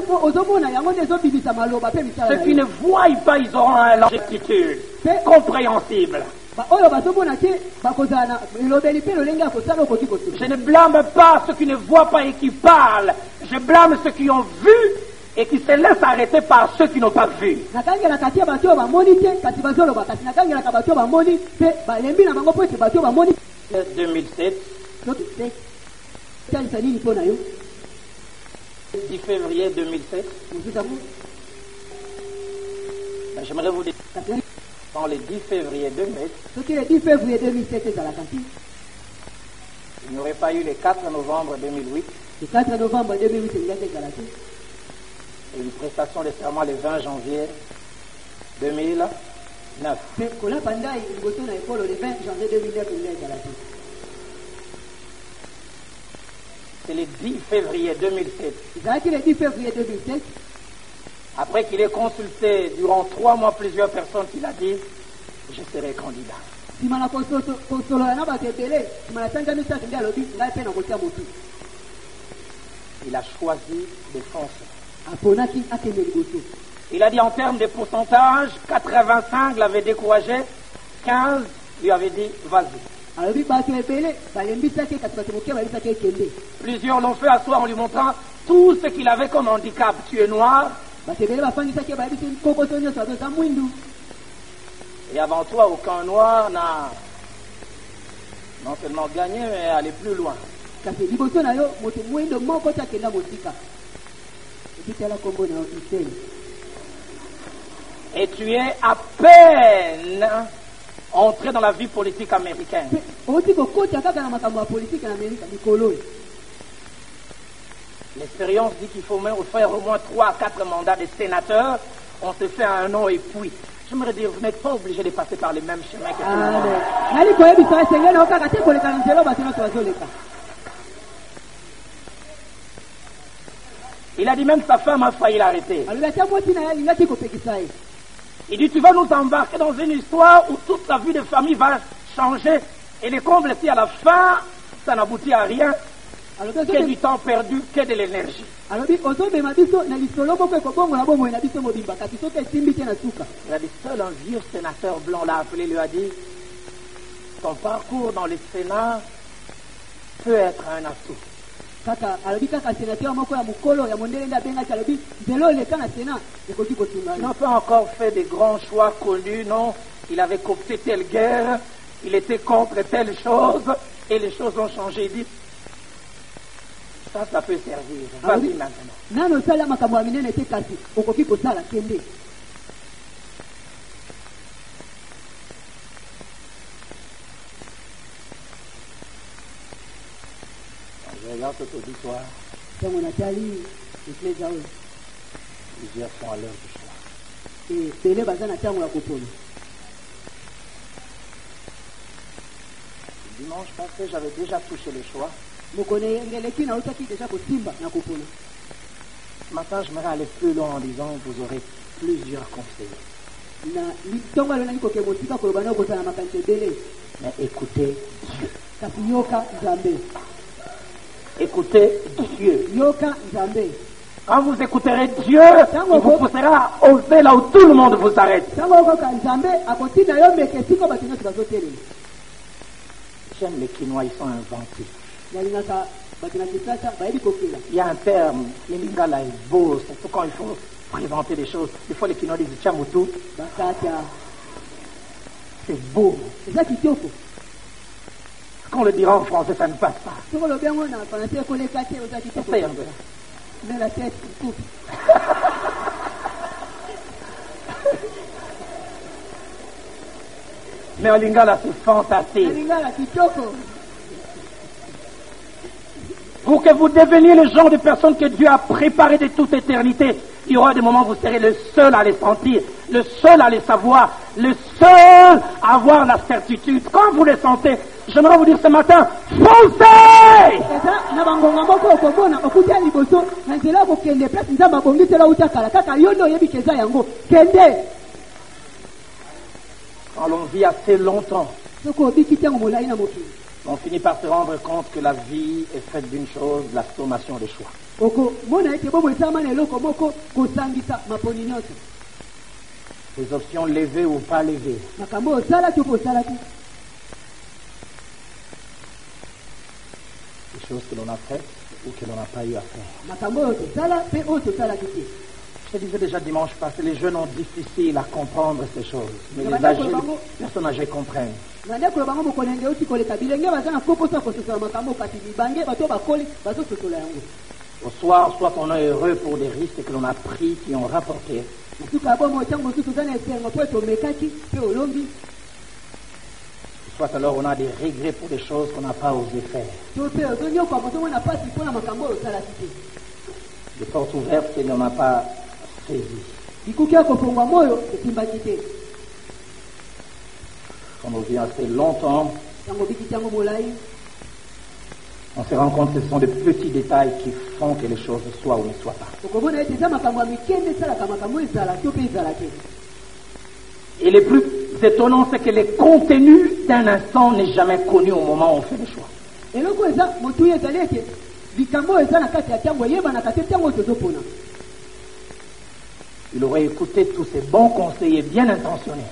Ceux qui ne voient pas, ils auront un langage d'inquiétude compréhensible. Je ne blâme pas ceux qui ne voient pas et qui parlent. Je blâme ceux qui ont vu et qui se laissent arrêter par ceux qui n'ont pas vu. deux mille sept, dix février deux mille sept. Ben, j'aimerais vous dire, dans le dix février deux mille sept, il n'y aurait pas eu le quatre novembre deux mille huit. Le quatre novembre deux mille huit, et une prestation de serment le vingt janvier deux mille neuf. C'est le dix février deux mille sept. Après qu'il ait consulté durant trois mois plusieurs personnes, il a dit, je serai candidat. Il a choisi de foncer. Il a dit en termes de pourcentage, quatre-vingt-cinq l'avaient découragé, quinze lui avaient dit vas-y. Plusieurs l'ont fait asseoir en lui montrant tout ce qu'il avait comme handicap. Tu es noir. Et avant toi, aucun noir n'a non seulement gagné, mais allé plus loin. Et tu es à peine entré dans la vie politique américaine. L'expérience dit qu'il faut même faire au moins trois à quatre mandats de sénateur. On se fait un an et puis. J'aimerais dire, vous n'êtes pas obligé de passer par les mêmes chemins que tout le monde. Il a dit même sa femme a failli l'arrêter. Il dit, tu vas nous embarquer dans une histoire où toute ta vie de famille va changer. Et les combles, si à la fin, ça n'aboutit à rien, que du temps perdu, que de l'énergie. Il a dit, seul un vieux sénateur blanc l'a appelé, lui a dit, ton parcours dans le Sénat peut être un atout. Il n'a pas encore fait de grands choix connus, non. Il avait coopté telle guerre, il était contre telle chose, et les choses ont changé. Il dit, ça, ça peut servir. Vas-y maintenant. Je regarde cet auditoire. Plusieurs sont à l'heure du choix. Dimanche passé, j'avais déjà touché le choix. Ce matin, je m'aimerais aller plus loin en disant que vous aurez plusieurs conseillers. Mais écoutez Dieu. Écoutez Dieu. Quand vous écouterez Dieu, il vous poussera à oser là où tout le monde vous arrête. j'aime les Quinois, ils sont inventifs. Il y a un terme, les Lingala est beau, surtout quand il faut présenter des choses. Des fois, les Quinois disent Tchamutu. C'est beau. Quand on le dira en français, ça ne passe pas. Essaye un peu. Mais en Lingala, c'est fantastique. Pour que vous deveniez le genre de personne que Dieu a préparé de toute éternité, il y aura des moments où vous serez le seul à les sentir, le seul à les savoir, le seul à avoir la certitude. Quand vous les sentez, j'aimerais vous dire ce matin, foncez! Quand l'on vit assez longtemps, on finit par se rendre compte que la vie est faite d'une chose, la sommation des choix. Les options levées ou pas levées. Les choses que l'on a faites ou que l'on n'a pas eu à faire. Je disais déjà dimanche passé, les jeunes ont difficile à comprendre ces choses. Mais les âgés, les personnes âgées comprennent. Au soir, soit on est heureux pour des risques que l'on a pris, qui ont rapporté. Soit alors on a des regrets pour des choses qu'on n'a pas osé faire. Des portes ouvertes que l'on n'a pas saisies. Quand on vit assez longtemps, on se rend compte que ce sont de petits détails qui font que les choses soient ou ne soient pas. Et le plus étonnant, c'est que le contenu d'un instant n'est jamais connu au moment où on fait le choix. Il aurait écouté tous ces bons conseillers bien intentionnés.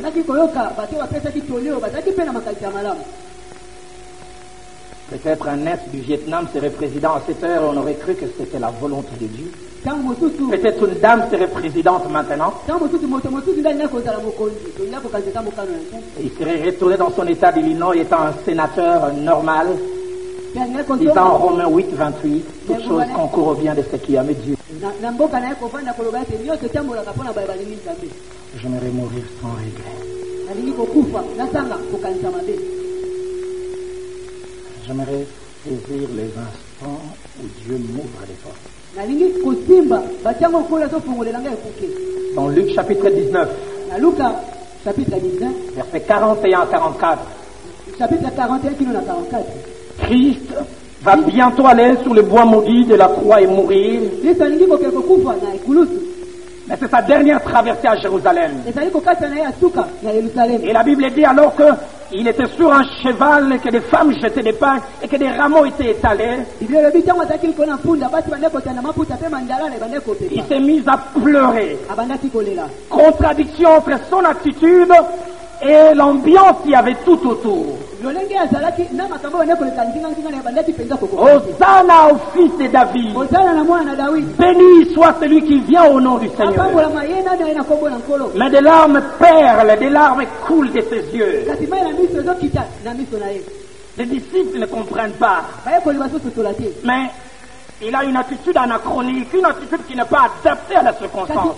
Peut-être un Est du Vietnam serait président à cette heure et on aurait cru que c'était la volonté de Dieu. Peut-être une dame serait présidente maintenant. Et il serait retourné dans son état d'Illinois étant un sénateur normal. Disant Romains huit, vingt-huit, toute chose concourt au bien de ceux qui aiment Dieu. J'aimerais mourir sans regret. J'aimerais saisir les instants où Dieu m'ouvre les portes. Dans Luc chapitre dix-neuf, versets quarante et un à quarante-quatre, Christ va bientôt aller sur le bois maudit de la croix et mourir. Mais c'est sa dernière traversée à Jérusalem. Et la Bible dit alors qu'il était sur un cheval, que des femmes jetaient des pains et que des rameaux étaient étalés. Il s'est mis à pleurer. Contradiction entre son attitude et l'ambiance qu'il y avait tout autour. Hosanna au fils de David. Béni soit celui qui vient au nom du Seigneur. Mais des larmes perlent, des larmes coulent de ses yeux. Les disciples ne comprennent pas. Mais il a une attitude anachronique, une attitude qui n'est pas adaptée à la circonstance.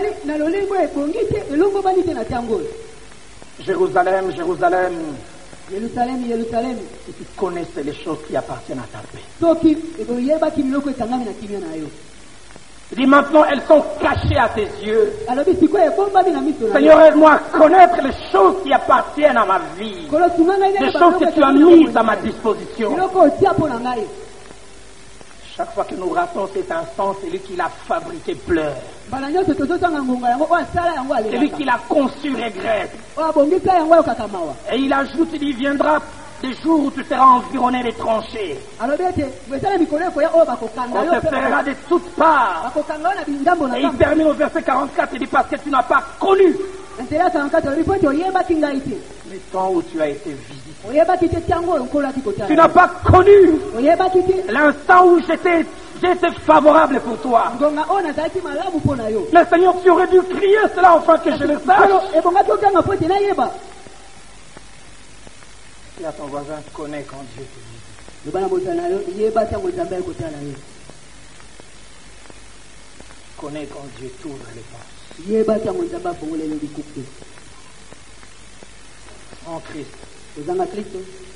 Jérusalem, Jérusalem, Jérusalem, Jérusalem, si tu connaissais les choses qui appartiennent à ta paix. Il dit maintenant, elles sont cachées à tes yeux. Seigneur, aide-moi à connaître les choses qui appartiennent à ma vie, les choses que tu as mises à ma disposition. Chaque fois que nous ratons cet instant, c'est lui qui l'a fabriqué pleure. C'est lui qui l'a conçu regrette. Et il ajoute, il viendra des jours où tu seras environné de tranchées. On te fera de toutes parts. Et il termine au verset quarante-quatre, il dit parce que tu n'as pas connu les temps où tu as été visité. oyebaki te ntango oyo nkolaki kotala Tu n'as pas connu oyebaki te l'instant où j'étais j'étais favorable pour toi. ngonga oyo nazalaki malamu mpo na yo Mais Seigneur, tu aurais dû crier cela afin que je le sache. ebongaki okanga mpo ete nayeba. Et à ton voisin, connais quand Dieu te visite. loba na moto na yo yeba ntango nzambe akotala yo. Connais quand Dieu t'ouvre les portes. yeba ntango nzambe afungoleli likuke. En Christ, ozanga kristo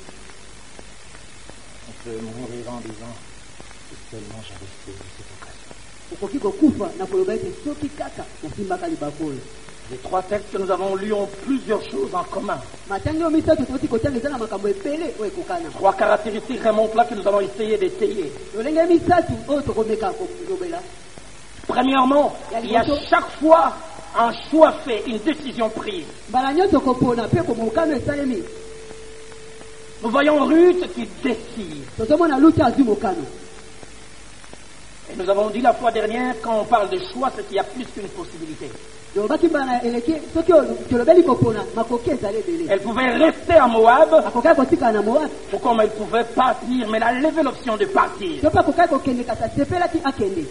on peut mourir en disant si seulement j'avais saisi cette occasion. okoki kokufa na koloba ete soki kaka nasimbaka libaku oyo. Les trois textes que nous avons lus ont plusieurs choses en commun. matangi oyo misato toti kotanga eza na makambo ebele oyo ekokana. Trois caractéristiques remontent là que nous allons essayer d'étayer. lolenge misatu oyo tokomeka kozobela. Premièrement, il y a chaque fois un choix fait, une décision prise. mbala nyonso kopona mpe komokano esalemi. Nous voyons Ruth qui décide. tozomona luti azwi mokano. Et nous avons dit la fois dernière, quand on parle de choix, c'est qu'il y a plus qu'une possibilité. lobaki mbala na eleki soki tolobeli kopona makoki ezali ebele. Elle pouvait rester à Moab, akokaki kotikala na moabi ou comme elle pouvait partir, mais elle a levé l'option de partir. soki akokaki kokende kasi asepelaki akende.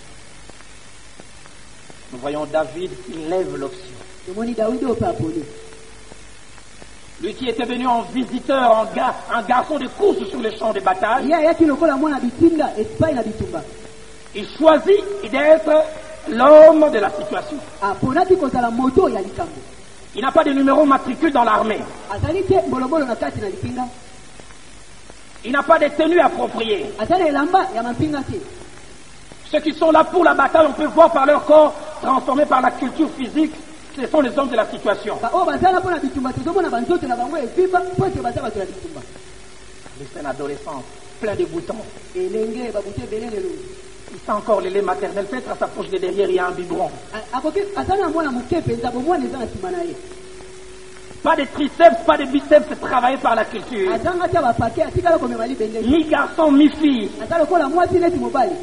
Nous voyons David qui lève l'option. tomoni dawidi oyo mpe aponi. Lui qui était venu en visiteur, en ga, un garçon de course sur les champs de bataille, ye ayaki lokola mwana bitinga epai na bitumba. il choisit d'être l'homme de la situation. aponaki kozala moto ya likambo. Il n'a pas de numéro matricule dans l'armée. azali te mbolobolo na kati na lipinga. Il n'a pas de tenue appropriée. aza na elamba ya mampinga te. Ceux qui sont là pour la bataille, on peut voir par leur corps transformé par la culture physique, ce sont les hommes de la situation. oyo bazala mpo na bitumba tozomona banzoto na bango evimba mpo ete baza bato ya bitumba. C'est un adolescent, plein de boutons. elenge babutu ebele lelo. Il sent encore le lait maternel, peut-être à sa poche de derrière, il y a un biberon. akoki aza na mwana moke mpenza bomwana eza na nsima na ye. Pas de triceps, pas de biceps travaillés par la culture. azanga tia bapake atikala komema libende. Ni garçon, ni fille. aza lokola mwasi neti mobali.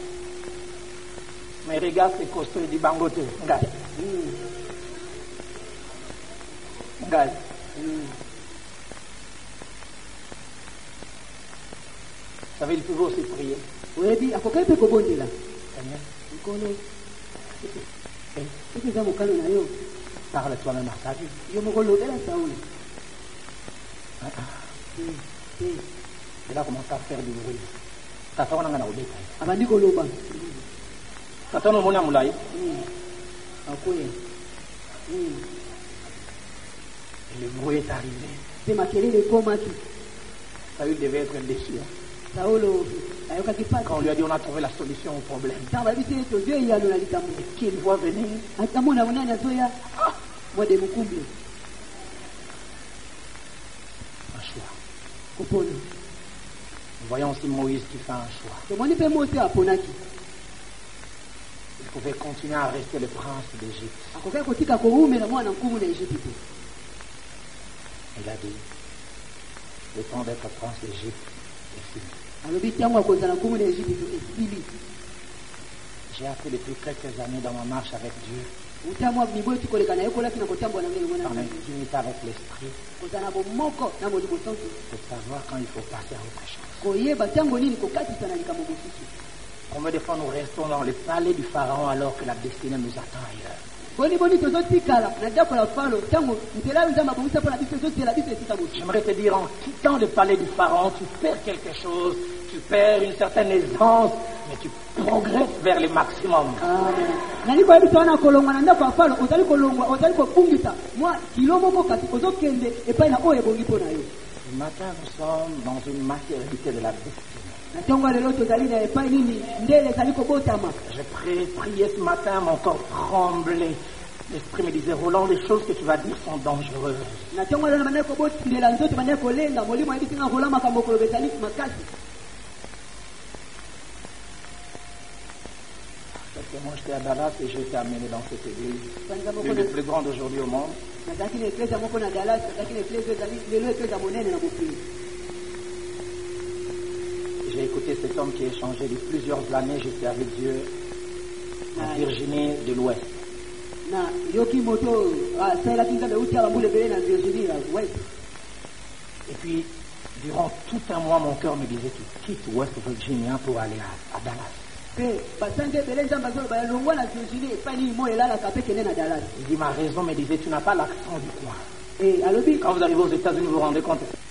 Mais regarde ces costauds, il dit bangote. Ngai. Ngai. Vous savez, il pouvait aussi prier. oyebi akokaki mpe kobondela. Seigneur, nkolo eh, soki eza mokano na yo parle toi-même à ta vie. yo moko lobela saulo. Ah, ah. Il a commencé à faire du bruit. Tata on a obéi. abandi koloba. Tata on a moulai. akoya Et le bruit est arrivé. mpe makelele ekomaki. Saül devait être déçu. saulo ayokaki pasi. Quand on lui a dit on a trouvé la solution au problème. ntango bayebi te tozwi eyano na likambo. Qu'il voit venir. amona monani azoya mwade mokumbi Un choix. kopona. Nous voyons aussi Moïse qui fait un choix. tomoni mpe mose aponaki. Il pouvait continuer à rester le prince d'Égypte. akokaki kotika koumela mwana nkumu na Ejipito. Il a dit, le temps d'être prince d'Égypte est fini. alobi ntango akozala nkumu na Ejipito esili. J'ai appris depuis quelques années dans ma marche avec Dieu, utamwa miboyo tikoleka naye kolaki na kotambola na ngeli en mwana intimité avec l'esprit, kozala na bomoko na molimo santu de savoir quand il faut passer à autre chose. koyeba ntango nini kokatisa na likambo mosusu. Combien de fois nous restons dans le palais du Pharaon alors que la destinée nous attend ailleurs? boni boni tozotikala na ndako ya falo ntango nzela oyo nzambe abongisa mpo na biso ezozela biso esika mosusu. J'aimerais te dire, en quittant le palais du Pharaon, tu perds quelque chose, tu perds une certaine aisance, mais tu progresses vers le maximum. nali koyebisa wana kolongwa na ndako ya falo ozali kolongwa ozali kobungisa mwa kilo moko kasi ozokende epai na oyo ebongi mpo na yo. Ce matin, nous sommes dans une matérialité de la destinée. na ntongo ya lelo tozali na epai nini ndele ezali kobotama. J'ai pri- prié ce matin, mon corps tremblait. L'esprit me disait, Roland, les choses que tu vas dire sont dangereuses. na ntongo ya lelo bandaki kobotindela nzoto bandaki kolenga molimo ayebi singa kola makambo koloba ezali makasi. Parce que moi, j'étais à Dallas et j'ai été amené dans cette église. L'une des plus grandes aujourd'hui au monde. nazalaki na eklesa moko na Dallas nazalaki na eklesa ezali lelo eklesa monene na mokili. J'ai écouté cet homme qui a échangé de plusieurs années. J'étais avec Dieu en Virginie de l'Ouest. na yoki moto asalaki nzambe euti abambula ebele na Virginie ya West. Et puis, durant tout un mois, mon cœur me disait, tu quittes West Virginia pour aller à, à Dallas. Pe basange ebele nzambe azoloba yalongwa na Virginie epai nini mo elalaka mpe kende na Dallas. Il dit, ma raison me disait, tu n'as pas l'accent du coin. Eh, alobi Quand vous arrivez aux États-Unis, vous vous rendez compte